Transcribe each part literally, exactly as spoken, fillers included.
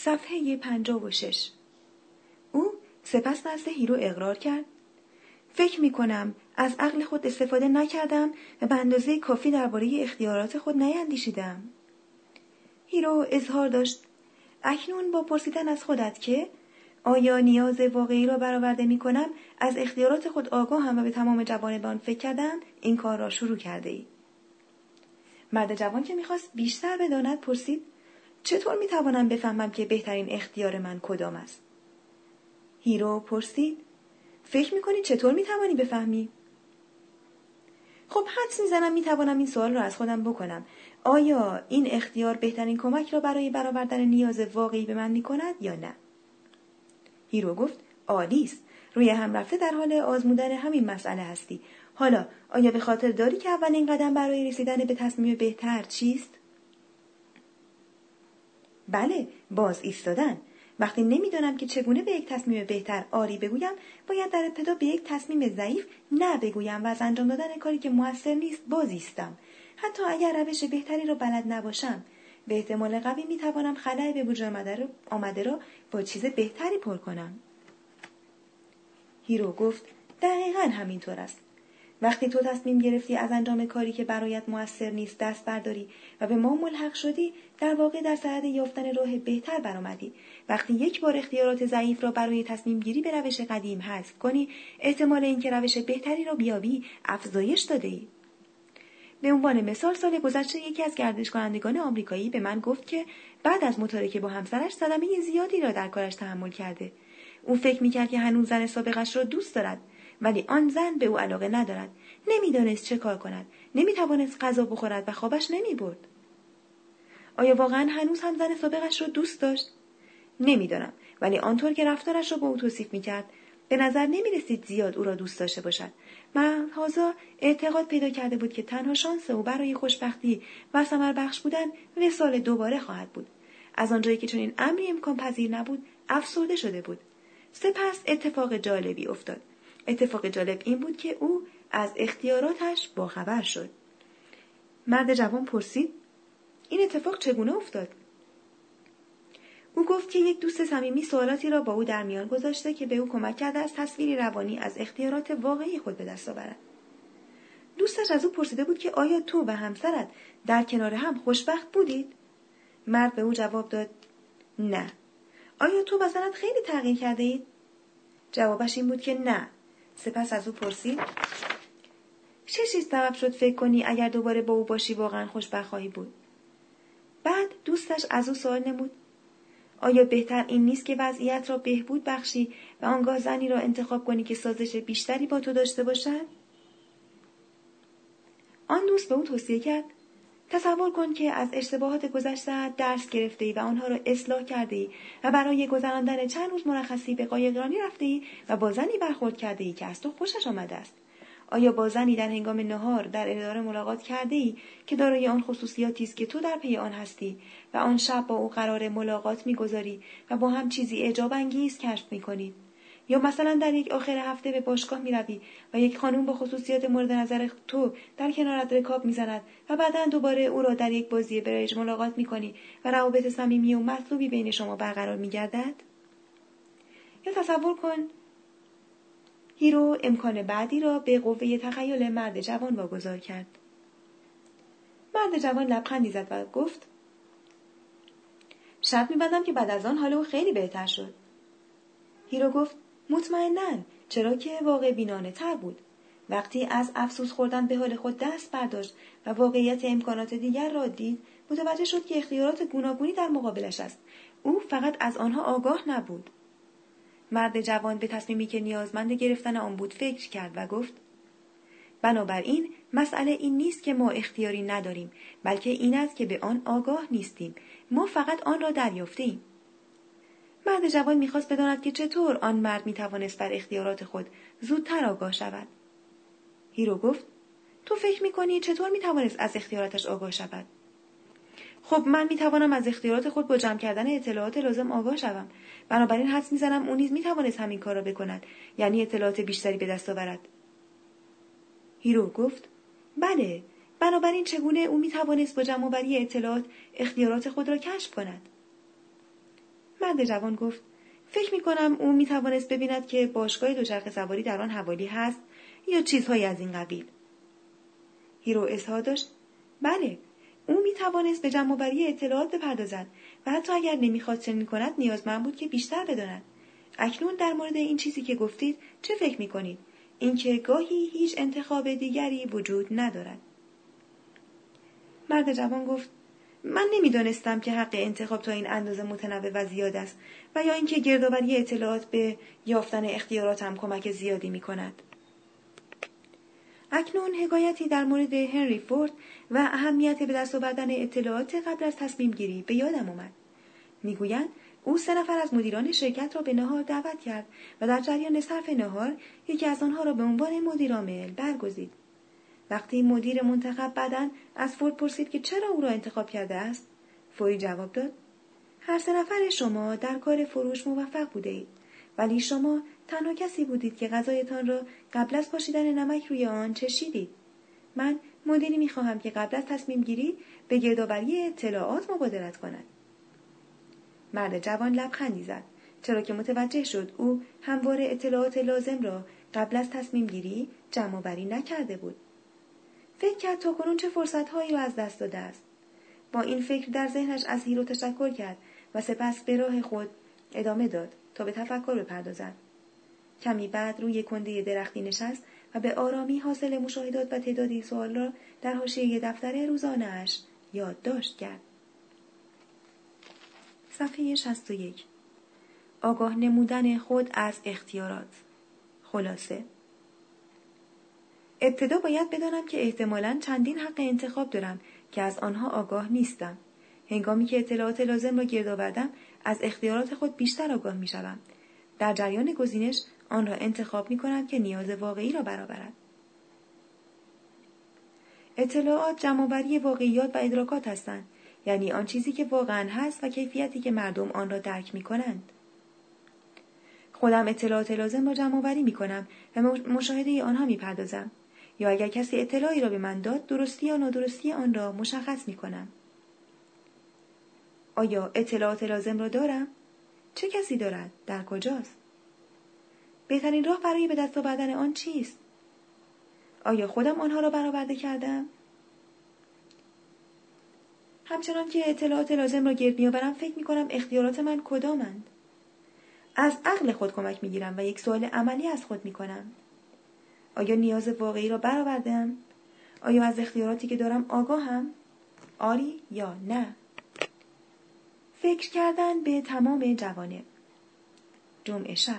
صفحه پنجاه و شش. او سپس نزد هیرو اقرار کرد: فکر می کنم از عقل خود استفاده نکردم و به اندازه کافی درباره اختیارات خود نیندیشیدم. هیرو اظهار داشت: اکنون با پرسیدن از خودت که آیا نیاز واقعی را برآورده می کنم، از اختیارات خود آگاهم و به تمام جوانب آن فکر کردم، این کار را شروع کرده ای. مرد جوان که میخواست بیشتر بداند پرسید: چطور میتوانم بفهمم که بهترین اختیار من کدام است؟ هیرو پرسید: فکر میکنی چطور میتوانی بفهمی؟ خب حدس میزنم میتوانم این سوال را از خودم بکنم: آیا این اختیار بهترین کمک را برای برآوردن نیاز واقعی به من میکند یا نه؟ هیرو گفت: عالی است. روی هم رفته در حال آزمودن همین مسئله هستی. حالا آیا به خاطر داری که اولین قدم برای رسیدن به تصمیم بهتر چیست؟ بله، باز ایستادن. وقتی نمیدانم که چگونه به یک تصمیم بهتر آری بگویم، باید در ابتدا به یک تصمیم ضعیف نه بگویم و از انجام دادن کاری که موثر نیست باز ایستم. حتی اگر روش بهتری را بلد نباشم، به احتمال قوی میتوانم خلأ به وجود آمده را با چیز بهتری پر کنم. هیرو گفت: دقیقاً همینطور است. وقتی تو تصمیم گرفتی از انجام کاری که برایت موثر نیست دست برداری و به ما ملحق شدی، در واقع در صدد یافتن راه بهتر برآمدی. وقتی یک بار اختیارات ضعیف را برای تصمیم گیری به روش قدیم حذف کنی، احتمال اینکه روش بهتری را بیابی افزایش داده ای. به عنوان مثال، سال گذشته یکی از گردش کنندگان آمریکایی به من گفت که بعد از متارکه با همسرش صدمه زیادی را در کارش تحمل کرده. او فکر می‌کرد که هنوز زن سابقش را دوست دارد، ولی آن زن به او علاقه ندارد. نمی‌دانست چه کار کند. نمی‌توانست غذا بخورد و خوابش نمی‌برد. آیا واقعاً هنوز هم زن سابقش را دوست داشت؟ نمی‌دانم، ولی آنطور که رفتارش را با او توصیف می‌کرد، به نظر نمی‌رسید زیاد او را دوست داشته باشد. مهازا اعتقاد پیدا کرده بود که تنها شانس او برای خوشبختی و ثمر بخش بودن وصال دوباره خواهد بود. از آنجایی که چنین امری امکان پذیر نبود، افسرده شده بود. سپس اتفاق جالبی افتاد. اتفاق جالب این بود که او از اختیاراتش باخبر شد. مرد جوان پرسید: این اتفاق چگونه افتاد؟ او گفت که یک دوست صمیمی سوالاتی را با او در میان گذاشته که به او کمک کرده از تصویری روانی از اختیارات واقعی خود به دست آورد. دوستش از او پرسیده بود که آیا تو و همسرت در کنار هم خوشبخت بودید؟ مرد به او جواب داد: نه. آیا تو و زنت خیلی تغییر کرده اید؟ جوابش این بود که نه. سپس از او پرسید: چه چیز سبب شد فکر کنی اگر دوباره با او باشی واقعا خوشبخت خواهی بود؟ بعد دوستش از او سوال نمود: آیا بهتر این نیست که وضعیت را بهبود بخشی و آنگاه زنی را انتخاب کنی که سازش بیشتری با تو داشته باشد؟ آن دوست به او توصیه کرد: تصور کن که از اشتباهات گذشته درس گرفته‌ای و آنها را اصلاح کرده‌ای و برای گذراندن چند روز مرخصی به قایقرانی رفته‌ای و با زنی برخورد کرده‌ای که از تو خوشش آمده است. آیا با زنی در هنگام نهار در اداره ملاقات کرده‌ای که دارای آن خصوصیاتی است که تو در پی آن هستی و آن شب با او قرار ملاقات می‌گذاری و با هم چیزی اعجاب انگیز کشف می‌کنید؟ یا مثلا در یک آخر هفته به باشگاه می‌روی و یک خانم با خصوصیات مورد نظر تو در کنارت رکاب می‌زند و بعداً دوباره او را در یک بازی برنج ملاقات می‌کنی و روابط صمیمی و مطلوبی بین شما برقرار می‌گردد؟ یا تصور کن هیرو امکان بعدی را به قوه تخیل مرد جوان واگذار کرد. مرد جوان لبخندی زد و گفت: شرط می‌بندم که بعد از آن حال او خیلی بهتر شد. هیرو گفت: مطمئناً، چرا که واقع بینانه تر بود. وقتی از افسوس خوردن به حال خود دست برداشت و واقعیت امکانات دیگر را دید، متوجه شد که اختیارات گوناگونی در مقابلش است. او فقط از آنها آگاه نبود. مرد جوان به تصمیمی که نیازمند گرفتن آن بود فکر کرد و گفت: بنابراین مسئله این نیست که ما اختیاری نداریم، بلکه این است که به آن آگاه نیستیم. ما فقط آن را دریافته‌ایم. مرد جوان می‌خواست بداند که چطور آن مرد می‌توانست بر اختیارات خود زودتر آگاه شود. هیرو گفت: تو فکر می‌کنی چطور می‌توانست از اختیاراتش آگاه شود؟ خب من می‌توانم از اختیارات خود با جمع کردن اطلاعات لازم آگاه شوم. بنابراین حدس می‌زنم او نیز می‌توانست همین کار را بکند، یعنی اطلاعات بیشتری به دست آورد. هیرو گفت: بله، بنابراین چگونه او می‌توانست با جمع‌آوری اطلاعات اختیارات خود را کشف کند؟ مرد جوان گفت: فکر می کنم او می توانست ببیند که باشگاه دوچرخه سواری در آن حوالی هست یا چیزهایی از این قبیل. هیرو اظهار داشت: بله، او می توانست به جمع‌آوری اطلاعات بپردازد و حتی اگر نمیخواست چنین کند نیازمند بود که بیشتر بداند. اکنون در مورد این چیزی که گفتید چه فکر می کنید؟ اینکه گاهی هیچ انتخاب دیگری وجود ندارد. مرد جوان گفت: من نمیدانستم که حق انتخاب تا این اندازه متنوع و زیاد است و یا اینکه گردآوری اطلاعات به یافتن اختیاراتم کمک زیادی می کند. اکنون حکایتی در مورد هنری فورد و اهمیت به دست آوردن اطلاعات قبل از تصمیم گیری به یادم آمد. میگویند او سه نفر از مدیران شرکت را به نهار دعوت کرد و در جریان صرف نهار یکی از آنها را به عنوان مدیر عامل برگزید. وقتی مدیر منتخب بعداً از فورد پرسید که چرا او را انتخاب کرده است، فوری جواب داد: هر سه نفر شما در کار فروش موفق بوده اید، ولی شما تنها کسی بودید که غذایتان را قبل از پاشیدن نمک روی آن چشیدید. من مدیری می‌خواهم که قبل از تصمیم گیری به گردآوری اطلاعات مبادرت کند. مرد جوان لبخندی زد، چرا که متوجه شد او همواره اطلاعات لازم را قبل از تصمیم گیری جمع‌آوری نکرده بود. فکر کرد تا کنون چه فرصت‌هایی را از دست داده است. با این فکر در ذهنش از هیرو تشکر کرد و سپس به راه خود ادامه داد تا به تفکر بپردازد. کمی بعد روی کنده درختی نشست و به آرامی حاصل مشاهدات و تعدادی سوال را در حاشیه دفتر روزانه‌اش یادداشت کرد. صفحه شصت و یک. آگاه نمودن خود از اختیارات. خلاصه: ابتدا باید بدانم که احتمالاً چندین حق انتخاب دارم که از آنها آگاه نیستم. هنگامی که اطلاعات لازم را گرد آوردم، از اختیارات خود بیشتر آگاه می شوم. در جریان گزینش آن را انتخاب می کنم که نیاز واقعی را برآورد. اطلاعات جمع‌آوری واقعیات و ادراکات هستند، یعنی آن چیزی که واقعاً هست و کیفیتی که مردم آن را درک می کنند. خودم اطلاعات لازم را جمع‌آوری می کنم و مشاهده آنها می پردازم. یا اگر کسی اطلاعی را به من داد، درستی یا نادرستی آن را مشخص می کنم. آیا اطلاعات لازم را دارم؟ چه کسی دارد؟ در کجاست؟ بهترین راه برای به دست آوردن آن چیست؟ آیا خودم آنها را برآورده کردم؟ همچنان که اطلاعات لازم را گرد می‌آورم، فکر می‌کنم اختیارات من کدامند؟ از عقل خود کمک می‌گیرم و یک سوال عملی از خود می‌کنم. آیا نیاز واقعی را برآوردم؟ آیا از اختیاراتی که دارم آگاهم؟ آری یا نه؟ فکر کردن به تمام جوانب. جمعه شب.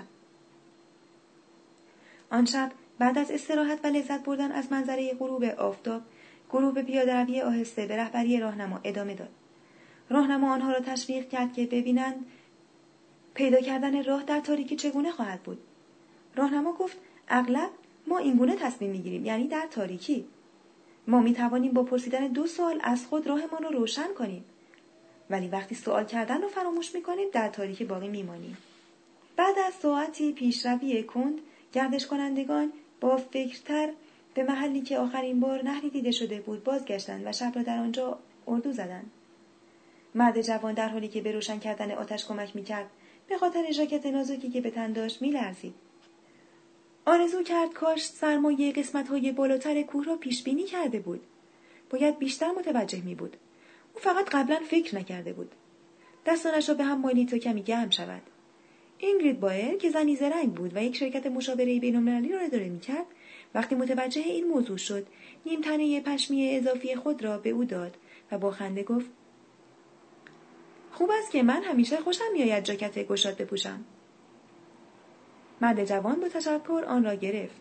آن شب بعد از استراحت و لذت بردن از منظره غروب آفتاب، گروه به پیاده‌روی آهسته به رهبری راهنما ادامه داد. راهنما آنها را تشویق کرد که ببینند پیدا کردن راه در تاریکی چگونه خواهد بود. راهنما گفت: اغلب ما اینگونه تصمیم می‌گیریم، یعنی در تاریکی. ما می‌توانیم با پرسیدن دو سوال از خود راهمان را روشن کنیم. ولی وقتی سوال کردن رو فراموش می‌کنیم، در تاریکی باقی می‌مانیم. بعد از ساعتی پیشروی کند، گردش کنندگان با فکرتر به محلی که آخرین بار نهری دیده شده بود بازگشتند و شب را در آنجا اردو زدند. مرد جوان در حالی که به روشن کردن آتش کمک می‌کرد، به خاطر ژاکت نازکی که به تن داشت می‌لرزید. آرزو کرد کاش سرمایه قسمت‌های بالاتر کوه را پیش بینی کرده بود. باید بیشتر متوجه می‌بود. او فقط قبلا فکر نکرده بود. دستانش را به هم مالید تا کمی گرم شود. اینگرید بایر که زنی زرنگ بود و یک شرکت مشاوره بین‌المللی را اداره می‌کرد، وقتی متوجه این موضوع شد، نیم تنه پشمی اضافی خود را به او داد و با خنده گفت: خوب است که من همیشه خوشم می‌آید ژاکت گشاد بپوشم. مرد جوان با تشکر آن را گرفت.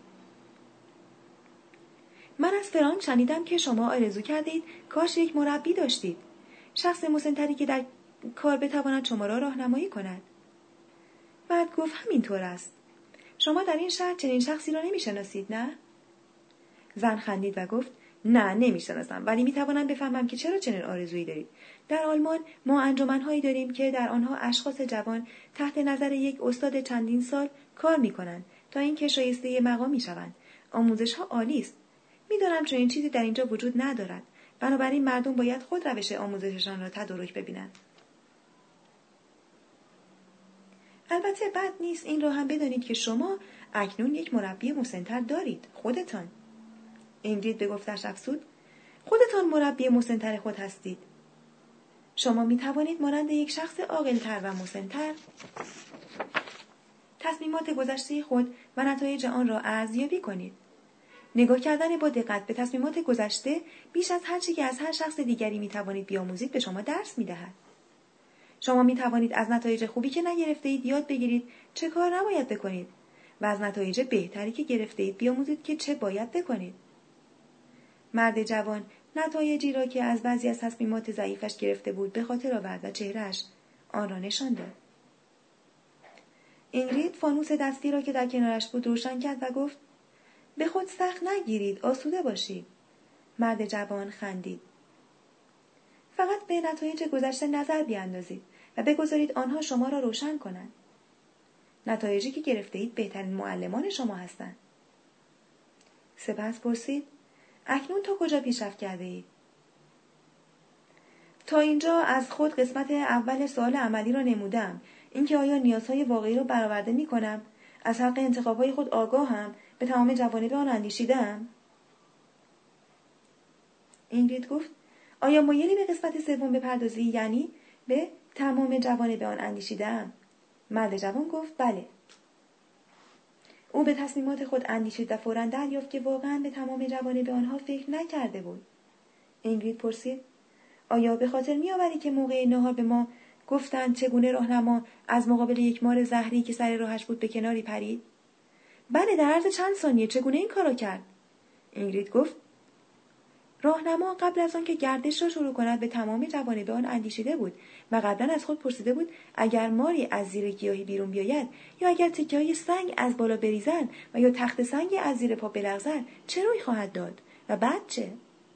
من از فرانک شنیدم که شما آرزو کردید کاش یک مربی داشتید. شخص مسن‌تری که در کار بتواند شما را راهنمایی کند. بعد گفت همینطور است. شما در این شهر چنین شخصی را نمی‌شناسید، نه؟ زن خندید و گفت: نه، نمی‌شناسم، ولی می‌توانم بفهمم که چرا چنین آرزویی دارید. در آلمان ما انجمن‌هایی داریم که در آنها اشخاص جوان تحت نظر یک استاد چندین سال کار می‌کنند تا اینکه شایسته مقامی شوند. آموزش‌ها عالی است. می‌دانم چنین چیزی در اینجا وجود ندارد. بنابراین مردم باید خود روش آموزششان را تدارک ببینند. البته بد نیست این را هم بدانید که شما اکنون یک مربی مسن‌تر دارید، خودتان. اینگرید به گفتش افزود: خودتان مربی مسن‌تر خود هستید. شما می توانید مانند یک شخص عاقل‌تر و مسن‌تر تصمیمات گذشته خود و نتایج آن را ارزیابی کنید. نگاه کردن با دقت به تصمیمات گذشته بیش از هر چیزی که از هر شخص دیگری می توانید بیاموزید به شما درس می دهد. شما می توانید از نتایج خوبی که نگرفته اید یاد بگیرید چه کار نباید بکنید و از نتایج بهتری که گرفته اید بیاموزید که چه باید بکنید. مرد جوان نتایجی را که از بعضی از تصمیمات ضعیفش گرفته بود به خاطر آورد و چهره‌اش آن را نشان داد. اینگرید فانوس دستی را که در کنارش بود روشن کرد و گفت: به خود سخت نگیرید، آسوده باشید. مرد جوان خندید. فقط به نتایج گذشته نظر بیاندازید و بگذارید آنها شما را روشن کنند. نتایجی که گرفته اید بهترین معلمان شما هستند. سپس پرسید: اکنون تا کجا پیشرفت کرده اید؟ تا اینجا از خود قسمت اول سوال عملی را نمودم، اینکه آیا نیازهای واقعی را برآورده می‌کنم، از حق انتخاب‌های خود آگاهم، به تمام جوانب آن اندیشیده‌ام. اینگرید گفت: آیا مایلی به قسمت سوم بپردازی، یعنی به تمام جوانب آن اندیشیده‌ام؟ مرد جوان گفت: بله. او به تصمیمات خود اندیشید و فوراً دریافت که واقعاً به تمام جوانب آنها فکر نکرده بود. اینگرید پرسید: آیا به خاطر می‌آوری که موقع نهار به ما گفتند چگونه راهنما از مقابل یک مار زهری که سر راهش بود به کناری پرید؟ بله، در عرض چند ثانیه. چگونه این کارو کرد؟ اینگرید گفت: راهنما قبل از آن که گردش را شروع کند به تمام جوانب آن اندیشیده بود و قبلا از خود پرسیده بود اگر ماری از زیر گیاهی بیرون بیاید یا اگر تکه‌های سنگ از بالا بریزند و یا تخت سنگ از زیر پا بلغزد چه روی خواهد داد و بعد چه؟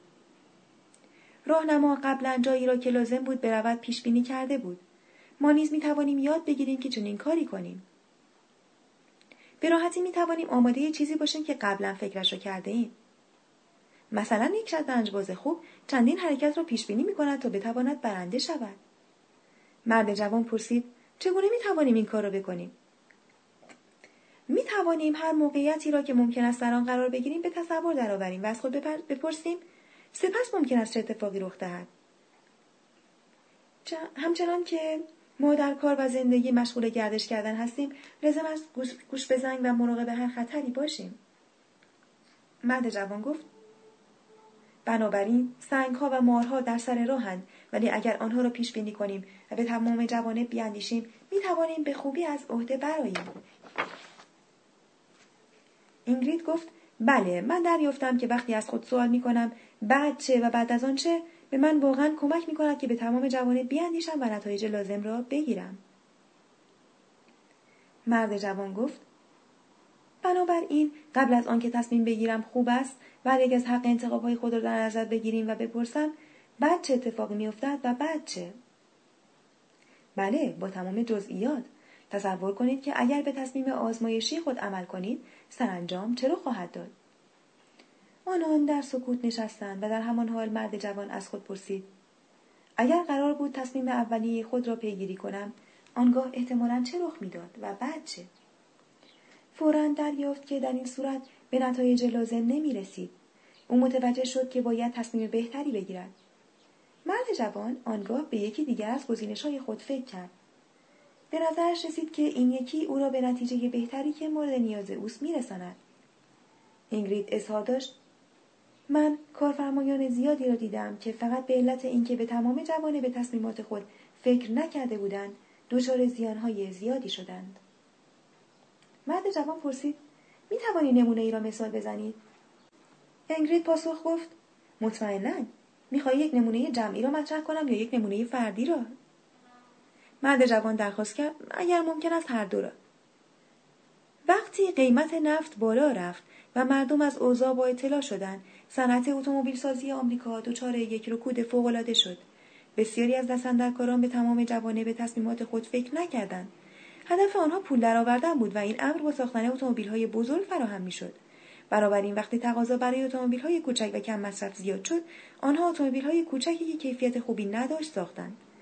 راهنما قبلا جایی را که لازم بود برود پیش بینی کرده بود. ما نیز می توانیم یاد بگیریم که چنین کاری کنیم. به راحتی می توانیم آماده چیزی باشیم که قبلا فکرش را کرده ایم. مثلا یک شطرنج باز خوب چندین حرکت را پیش بینی می کند تا بتواند برنده شود. مرد جوان پرسید: چگونه می توانیم این کار را بکنیم؟ می توانیم هر موقعیتی را که ممکن است در آن قرار بگیریم به تصور درآوریم و از خود بپرسیم سپس ممکن است چه اتفاقی رخ دهد. همچنان که ما در کار و زندگی مشغول گردش کردن هستیم، لازم است گوش به زنگ و مراقب هر خطری باشیم. مرد جوان گفت: بنابراین سنگ‌ها و مارها در سر راهند، ولی اگر آنها را پیش بینی کنیم و به تمام جوانب بیاندیشیم می‌توانیم به خوبی از عهده برآییم. اینگرید گفت: بله، من دریافتم که وقتی از خود سوال می‌کنم بعد چه و بعد از آن چه، به من واقعاً کمک می‌کند که به تمام جوانب بیاندیشم و نتایج لازم را بگیرم. مرد جوان گفت: بنابراین قبل از آن که تصمیم بگیرم خوب است ولی از حق انتخاب‌های خود را در نظر بگیریم و بپرسم بعد چه اتفاقی می‌افتد و بعد چه؟ بله، با تمام جزئیات. تصور کنید که اگر به تصمیم آزمایشی خود عمل کنید سرانجام چه رخ خواهد داد؟ آنان در سکوت نشستند و در همان حال مرد جوان از خود پرسید: اگر قرار بود تصمیم اولیه خود را پیگیری کنم آنگاه احتمالاً چه رخ می‌داد و بعد چه؟ فوراً دریافت که در این صورت به نتایج لازم نمی‌رسید. او متوجه شد که باید تصمیم بهتری بگیرد. مرد جوان آنگاه به یکی دیگر از گزینش‌های خود فکر کرد. به نظرش رسید که این یکی او را به نتیجه بهتری که مورد نیاز اوست می‌رساند. اینگرید اظهار داشت: من کارفرمایان زیادی را دیدم که فقط به علت اینکه به تمام جوانب تصمیمات خود فکر نکرده بودند دچار زیان‌های زیادی شدند. مرد جوان پرسید: می توانی نمونه ای را مثال بزنید؟ اینگرید پاسخ گفت: مطمئناً. می‌خواهی یک نمونه جمعی را مطرح کنم یا یک نمونه فردی را؟ مرد جوان درخواست کرد: اگر ممکن است هر دو را. وقتی قیمت نفت بالا رفت و مردم از اوضاع با اطلاع شدند، صنعت اتومبیل سازی آمریکا دچار یک رکود فوق‌العاده شد. بسیاری از دست‌اندرکاران به تمام جوانب تصمیمات خود فکر نکردند. هدف آنها پول درآوردن بود و این امر با ساختن اتومبیل‌های بزرگ فراهم می‌شد. بنابراین وقتی تقاضا برای اتومبیل‌های کوچک و کم مصرف زیاد شد، آنها اتومبیل‌های کوچکی که کیفیت خوبی نداشت ساختند.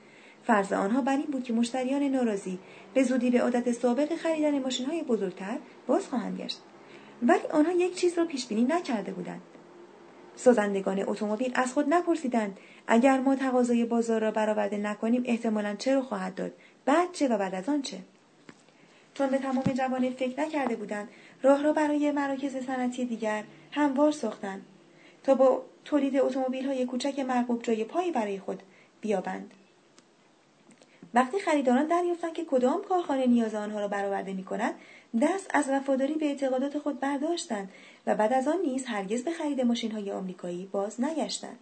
فرض آنها بر این بود که مشتریان ناراضی به زودی به عادت سابق خریدن ماشین‌های بزرگتر باز خواهند گشت. ولی آنها یک چیز را پیش بینی نکرده بودند. سازندگان اتومبیل از خود نپرسیدند اگر ما تقاضای بازار را برآورده نکنیم احتمالاً چه رخ خواهد داد، بعد چه و بعد از آن چه. چون به تمام جوانب فکر نکرده بودند، راه را برای مراکز صنعتی دیگر هموار ساختند تا با تولید اتومبیل‌های کوچک مرغوب جای پایی برای خود بیابند. وقتی خریداران دریافتند که کدام کارخانه نیاز آنها را برآورده می‌کند، دست از وفاداری به اعتقادات خود برداشتند و بعد از آن نیز هرگز به خرید ماشین‌های آمریکایی باز نگشتند.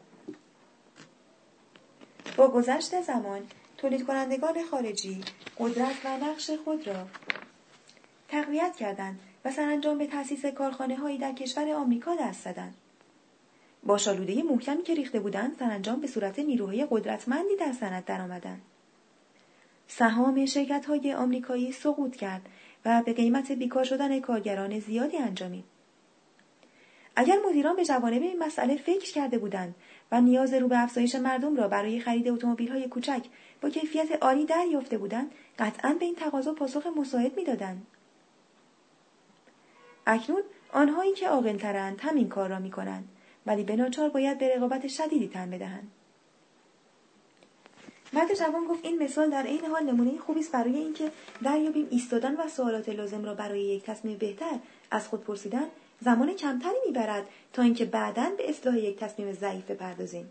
با گذشت زمان، تولید کنندگان خارجی قدرت و نقش خود را تقویت کردند و سرانجام به تأسیس کارخانه‌هایی در کشور آمریکا دست زدند. با شالوده محکمی که ریخته بودند، سرانجام به صورت نیروهای قدرتمندی در صنعت درآمدند. سهام شرکت‌های آمریکایی سقوط کرد و به قیمت بیکار شدن کارگران زیادی انجامید. اگر مدیران به جوانب این مسئله فکر کرده بودند و نیاز رو به افزایش مردم را برای خرید اتومبیل‌های کوچک با کیفیت عالی دریافته بودند، قطعاً به این تقاضا پاسخ مساعد می‌دادند. اکنون آنهایی که عاقل‌ترند همین کار را می‌کنند، ولی به ناچار باید به رقابت شدیدی تن بدهند. مرد جوان گفت این مثال در عین حال نمونه خوبی است برای اینکه دریابیم ایستادن و سوالات لازم را برای یک تصمیم بهتر از خود پرسیدن زمان کمتری میبرد تا اینکه بعداً به اصلاح یک تصمیم ضعیف بپردازیم.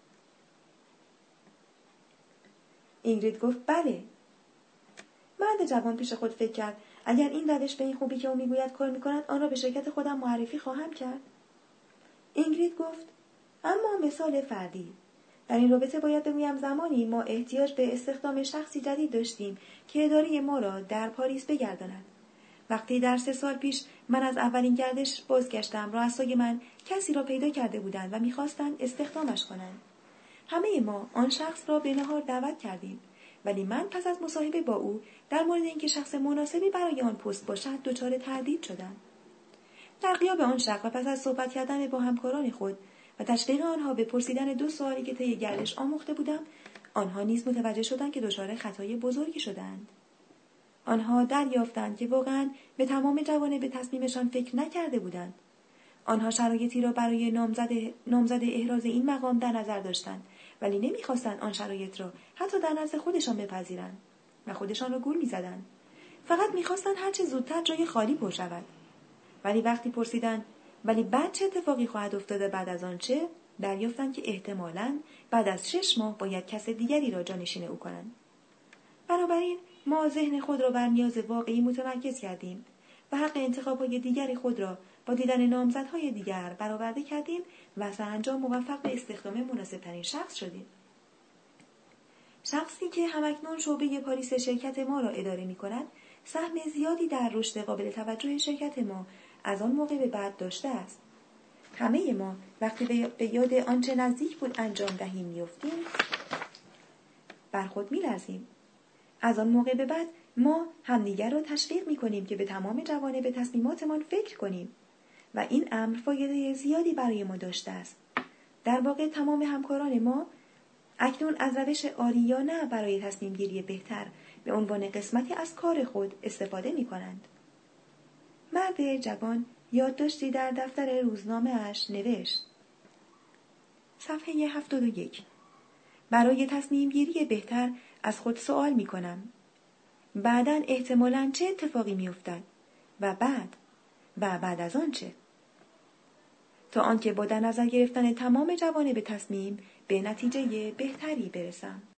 اینگرید گفت بله. مرد جوان پیش خود فکر کرد اگر این روش به این خوبی که او میگوید کار میکند، آن را به شرکت خودم معرفی خواهم کرد. اینگرید گفت اما مثال فردی. در این رابطه باید بگویم زمانی ما احتیاج به استخدام شخصی جدید داشتیم که اداره ما را در پاریس بگرداند. وقتی در سه سال پیش من از اولین گردش بازگشتم، رؤسای من کسی را پیدا کرده بودند و می‌خواستند استخدامش کنند. همه ما آن شخص را به نهار دعوت کردیم، ولی من پس از مصاحبه با او در مورد اینکه شخص مناسبی برای آن پست باشد دچار تردید شدم. در غیاب آن شخص و پس از صحبت کردن با همکاران خود و تشویق آنها به پرسیدن دو سوالی که طی گردش آموخته بودم، آنها نیز متوجه شدند که دچار خطای بزرگی شدند. آنها دریافتند که واقعاً به تمام جوانب به تصمیمشان فکر نکرده بودند. آنها شرایطی را برای نامزد نامزد احراز این مقام در نظر داشتند، ولی نمی‌خواستند آن شرایط را حتی در نزد خودشان بپذیرند و خودشان را گول می‌زدند. فقط می‌خواستند هر چه زودتر جای خالی پر شود. ولی وقتی پرسیدند ولی بعد چه اتفاقی خواهد افتاد بعد از آن چه، دریافتند که احتمالاً بعد از شش ماه باید کس دیگری را جانشین او کنند. بنابراین ما ذهن خود را بر نیاز واقعی متمرکز کردیم و حق انتخاب‌های دیگری خود را با دیدن نامزدهای دیگر برآورده کردیم و سرانجام موفق به استخدام مناسب‌ترین شخص شدیم. شخصی که همکنون شعبه پاریس شرکت ما را اداره می‌کند، سهم زیادی در رشد قابل توجه شرکت ما از آن موقع به بعد داشته است. همه ما وقتی به یاد آنچه نزدیک بود انجام دهیم می‌افتیم، بر خود می‌لرزیم. از آن موقع به بعد ما همدیگر را تشویق می‌کنیم که به تمام جوانب تصمیماتمان فکر کنیم و این امر فایده زیادی برای ما داشته است. در واقع تمام همکاران ما اکنون از روش آری یا نه برای تصمیم گیری بهتر به عنوان قسمتی از کار خود استفاده می‌کنند. مرد جوان یادداشتی در دفتر روزنامه اش نوشت. صفحه هفتاد و یک. برای تصمیم گیری بهتر از خود سوال می کنم. بعداً احتمالاً چه اتفاقی می افتد؟ و بعد؟ و بعد از آن چه؟ تا آنکه با در نظر گرفتن تمام جوانب تصمیم به نتیجه بهتری برسم.